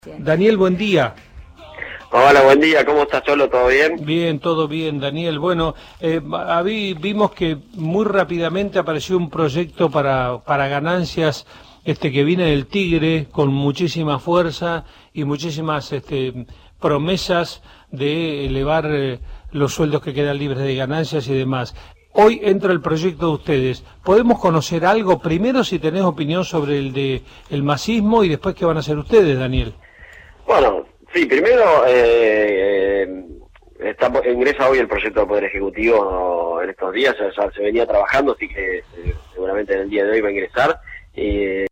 Daniel, buen día. Hola, buen día, ¿cómo estás, Cholo? ¿Todo bien? Bien, todo bien, Daniel. Bueno, vimos que muy rápidamente apareció un proyecto para ganancias que viene del Tigre con muchísima fuerza y muchísimas promesas de elevar los sueldos que quedan libres de ganancias y demás. Hoy entra el proyecto de ustedes. ¿Podemos conocer algo? Primero, si tenés opinión sobre el masismo y después qué van a hacer ustedes, Daniel. Bueno, sí, primero ingresa hoy el proyecto del Poder Ejecutivo en estos días, ya se venía trabajando, así que seguramente en el día de hoy va a ingresar, y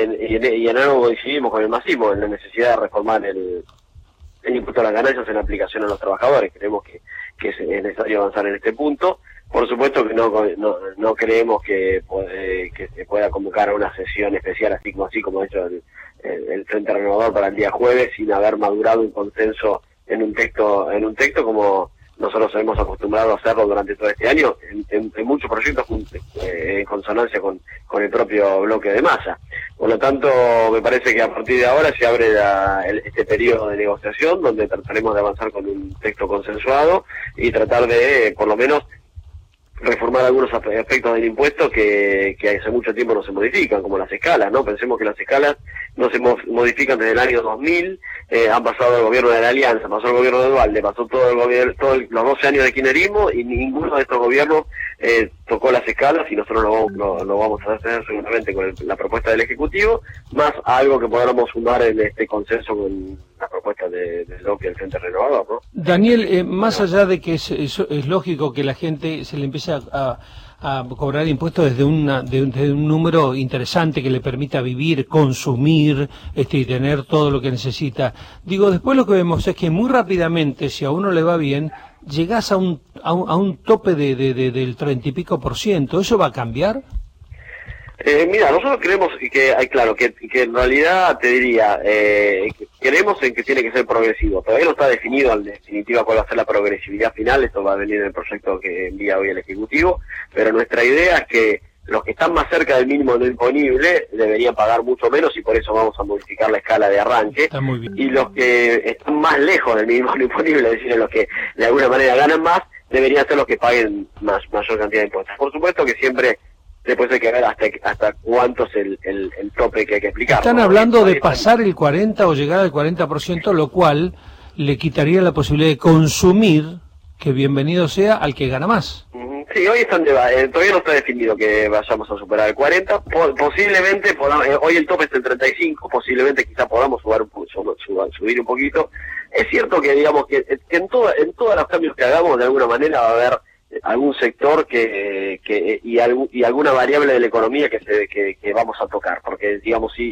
en algo coincidimos con el masismo, en la necesidad de reformar el impuesto a las ganancias en aplicación a los trabajadores. Creemos que es necesario avanzar en este punto. Por supuesto que no creemos que se pueda convocar a una sesión especial así como ha hecho el Frente Renovador para el día jueves, sin haber madurado un consenso en un texto como nosotros hemos acostumbrado a hacerlo durante todo este año, en muchos proyectos en consonancia con el propio bloque de masa. Por lo tanto, me parece que a partir de ahora se abre este periodo de negociación, donde trataremos de avanzar con un texto consensuado y tratar de, por lo menos, reformar algunos aspectos del impuesto que hace mucho tiempo no se modifican, como las escalas, ¿no? Pensemos que las escalas no se modifican desde el año 2000, han pasado el gobierno de la Alianza, pasó el gobierno de Duhalde, pasó todos los 12 años de kirchnerismo y ninguno de estos gobiernos tocó las escalas, y nosotros lo vamos a hacer seguramente con la propuesta del Ejecutivo, más algo que podamos sumar en este consenso con la propuesta del bloque del Frente Renovador, ¿no? Daniel, más allá de que es lógico que la gente se le empiece a cobrar impuestos desde un número interesante que le permita vivir, consumir y tener todo lo que necesita. Digo, después lo que vemos es que muy rápidamente, si a uno le va bien, llegás a un tope del 30 y pico %. ¿Eso va a cambiar? Mira, nosotros creemos que en realidad te diría, creemos en que tiene que ser progresivo. Todavía no está definido en definitiva cuál va a ser la progresividad final, esto va a venir en el proyecto que envía hoy el Ejecutivo, pero nuestra idea es que los que están más cerca del mínimo no imponible deberían pagar mucho menos, y por eso vamos a modificar la escala de arranque. Está muy bien. Y los que están más lejos del mínimo no imponible, es decir, los que de alguna manera ganan más, deberían ser los que paguen mayor cantidad de impuestos. Por supuesto que siempre después hay que ver hasta cuánto es el tope que hay que explicar. Están hablando de pasar el 40 o llegar al 40%, lo cual le quitaría la posibilidad de consumir, que bienvenido sea al que gana más. Sí, hoy todavía no está definido que vayamos a superar el 40, posiblemente hoy el tope está en 35, posiblemente quizá podamos subir un poquito. Es cierto que digamos que en todos los cambios que hagamos, de alguna manera va a haber algún sector y alguna variable de la economía que vamos a tocar, porque digamos si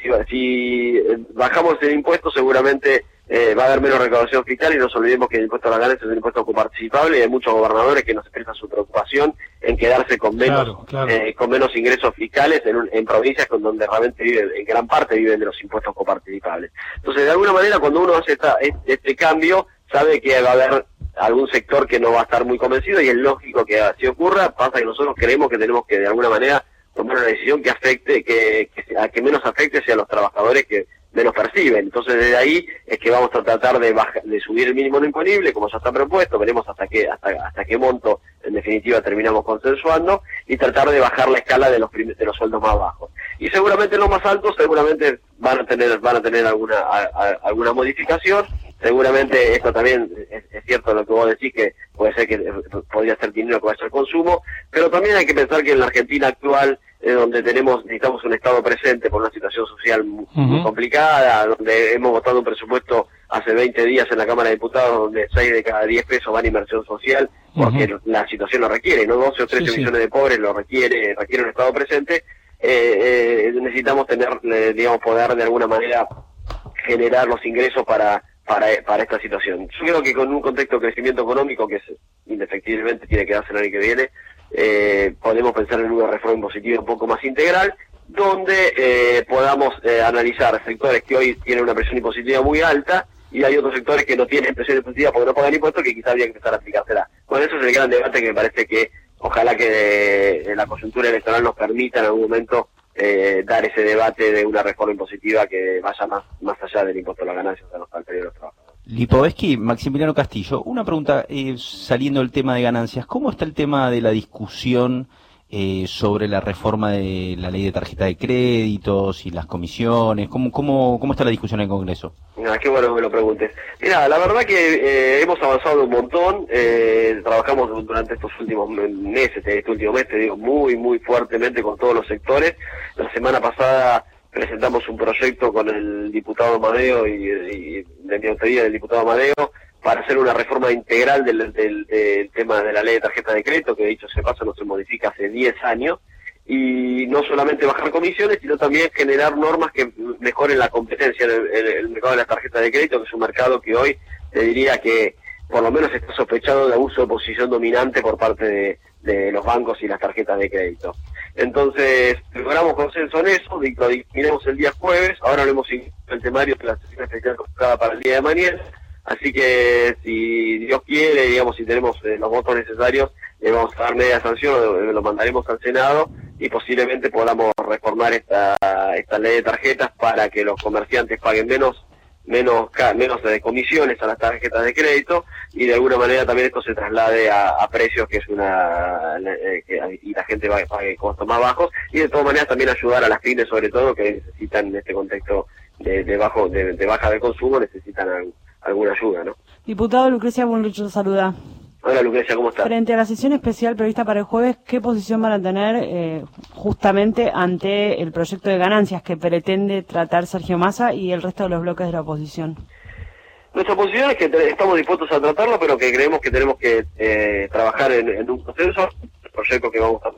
bajamos el impuesto seguramente va a haber menos recaudación fiscal, y no nos olvidemos que el impuesto a las ganancias es un impuesto coparticipable, y hay muchos gobernadores que nos expresan su preocupación en quedarse con menos con menos ingresos fiscales en provincias donde realmente en gran parte viven de los impuestos coparticipables. Entonces, de alguna manera, cuando uno hace este cambio, sabe que va a haber algún sector que no va a estar muy convencido, y es lógico que así ocurra. Pasa que nosotros creemos que tenemos que de alguna manera tomar una decisión que afecte, que menos afecte sea a los trabajadores que menos perciben. Entonces, desde ahí es que vamos a tratar de subir el mínimo no imponible, como ya está propuesto. Veremos hasta qué monto en definitiva terminamos consensuando, y tratar de bajar la escala de los sueldos más bajos. Y seguramente los más altos seguramente van a tener alguna modificación. Seguramente esto también es cierto lo que vos decís, que puede ser que podría ser dinero que vaya al consumo, pero también hay que pensar que en la Argentina actual, donde necesitamos un Estado presente por una situación social muy complicada, donde hemos votado un presupuesto hace 20 días en la Cámara de Diputados, donde 6 de cada 10 pesos van a inversión social, porque la situación lo requiere, no 12 o 13 millones de pobres lo requiere un Estado presente. Necesitamos poder de alguna manera generar los ingresos para esta situación. Yo creo que con un contexto de crecimiento económico que indefectiblemente tiene que darse el año que viene, podemos pensar en una reforma impositiva un poco más integral, donde podamos analizar sectores que hoy tienen una presión impositiva muy alta, y hay otros sectores que no tienen presión impositiva porque no pagan impuestos, que quizás habría que empezar a aplicársela. Bueno, eso es el gran debate que me parece que ojalá que la coyuntura electoral nos permita en algún momento dar ese debate de una reforma impositiva que vaya más allá del impuesto a las ganancias a los salarios de los trabajadores. Lipovetsky, Maximiliano Castillo, una pregunta, saliendo del tema de ganancias, ¿cómo está el tema de la discusión sobre la reforma de la ley de tarjeta de créditos y las comisiones? ¿Cómo está la discusión en el Congreso? Qué bueno que me lo preguntes. Mira, la verdad que hemos avanzado un montón, trabajamos durante estos últimos meses, este último mes, te digo, muy fuertemente con todos los sectores. La semana pasada presentamos un proyecto con el diputado Amadeo y de mi autoría del diputado Amadeo para hacer una reforma integral del tema de la ley de tarjeta de crédito, que dicho sea paso no se modifica hace 10 años, y no solamente bajar comisiones, sino también generar normas que mejoren la competencia en el mercado de las tarjetas de crédito, que es un mercado que hoy te diría que por lo menos está sospechado de abuso de posición dominante por parte de los bancos y las tarjetas de crédito. Entonces, logramos consenso en eso, lo discutiremos el día jueves, ahora lo hemos incluido en el temario de la sesión especial convocada para el día de mañana, así que si Dios quiere, digamos, si tenemos los votos necesarios, le vamos a dar media sanción, lo mandaremos al Senado y posiblemente podamos reformar esta ley de tarjetas para que los comerciantes paguen menos de comisiones a las tarjetas de crédito y de alguna manera también esto se traslade a precios que es y la gente pague costos más bajos y de todas maneras también ayudar a las pymes sobre todo que necesitan en este contexto de baja de consumo necesitan alguna ayuda, ¿no? Diputado Lucrecia Bullrich lo saluda. Hola Lucrecia, ¿cómo estás? Frente a la sesión especial prevista para el jueves, ¿qué posición van a tener justamente ante el proyecto de ganancias que pretende tratar Sergio Massa y el resto de los bloques de la oposición? Nuestra posición es que estamos dispuestos a tratarlo, pero que creemos que tenemos que trabajar en un consenso. El proyecto que vamos a...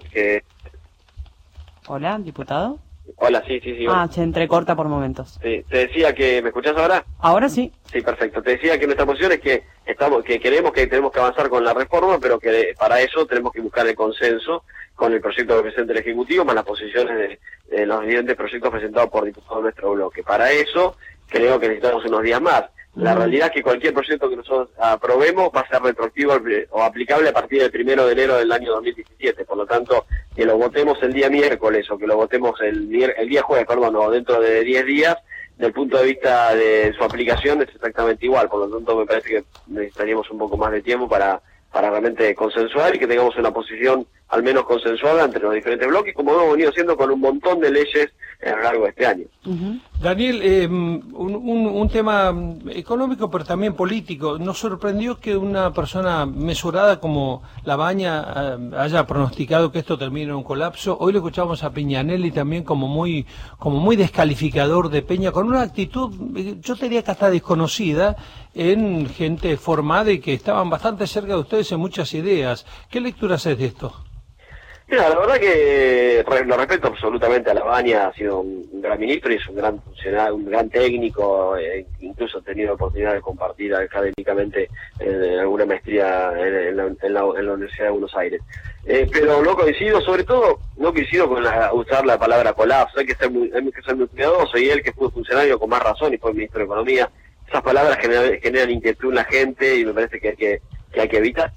Hola, diputado. Hola, sí. Se entrecorta por momentos. Sí, te decía que... ¿Me escuchás ahora? Ahora sí. Sí, perfecto. Te decía que nuestra posición es que queremos que tenemos que avanzar con la reforma, pero que para eso tenemos que buscar el consenso con el proyecto que presenta el Ejecutivo, más las posiciones de los diferentes proyectos presentados por diputados de nuestro bloque. Para eso creo que necesitamos unos días más. La realidad es que cualquier proyecto que nosotros aprobemos va a ser retroactivo o aplicable a partir del 1 de enero del año 2017. Por lo tanto, que lo votemos el día miércoles o que lo votemos el día jueves, o dentro de 10 días, del punto de vista de su aplicación es exactamente igual. Por lo tanto, me parece que necesitaríamos un poco más de tiempo para realmente consensuar y que tengamos una posición al menos consensuada entre los diferentes bloques, como hemos venido haciendo con un montón de leyes a lo largo de este año. Daniel, un tema económico pero también político. Nos sorprendió que una persona mesurada como Labaña haya pronosticado que esto termine en un colapso. Hoy lo escuchamos a Piñanelli también como muy descalificador de Peña, con una actitud, yo diría que hasta desconocida, en gente formada y que estaban bastante cerca de ustedes en muchas ideas. ¿Qué lectura haces de esto? Mira, la verdad que lo respeto absolutamente a Labaña, ha sido un gran ministro y es un gran funcionario, un gran técnico, incluso he tenido la oportunidad de compartir académicamente en alguna maestría en la Universidad de Buenos Aires. Pero no coincido, sobre todo, no coincido con usar la palabra colapso, hay que ser muy cuidadoso, y él que fue funcionario con más razón y fue ministro de Economía, esas palabras generan inquietud en la gente y me parece que hay que evitar.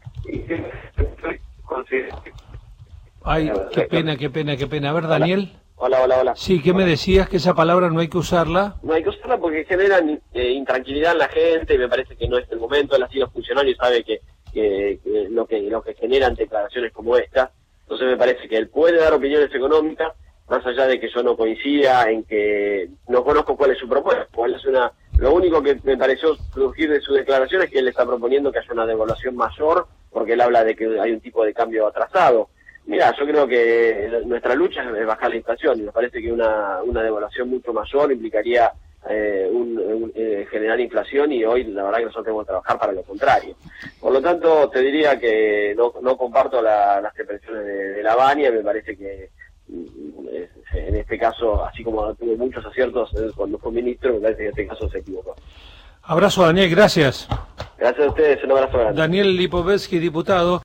Ay, qué pena. A ver, Daniel. Hola. Sí, ¿qué me decías? Que esa palabra no hay que usarla. No hay que usarla porque generan intranquilidad en la gente y me parece que no es el momento. Él así los funcionarios sabe que lo que generan declaraciones como esta. Entonces me parece que él puede dar opiniones económicas, más allá de que yo no coincida en que no conozco cuál es su propuesta. Lo único que me pareció surgir de su declaración es que él está proponiendo que haya una devaluación mayor, porque él habla de que hay un tipo de cambio atrasado. Mira, yo creo que nuestra lucha es bajar la inflación y me parece que una devaluación mucho mayor implicaría generar inflación y hoy la verdad que nosotros tenemos que trabajar para lo contrario. Por lo tanto, te diría que no comparto las expresiones de Labaña, me parece que en este caso, así como tuvo muchos aciertos cuando fue ministro, me parece que en este caso se equivocó. Abrazo, Daniel, gracias. Gracias a ustedes, un abrazo grande. Daniel Lipovetsky, diputado.